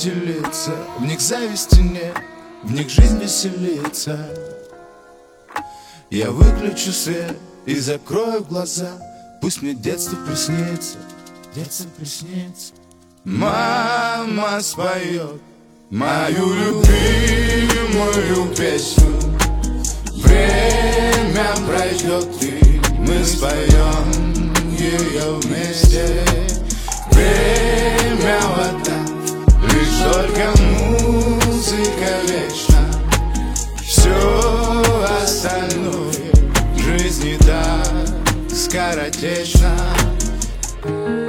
делиться, в них зависти нет, в них жизнь веселится. Я выключу свет и закрою глаза, пусть мне детство приснится, детство приснится. Мама споет мою любимую песню. Время пройдет, и мы споем ее вместе. Время вода, лишь только музыка вечна. Все остальное в жизни так скоротечно.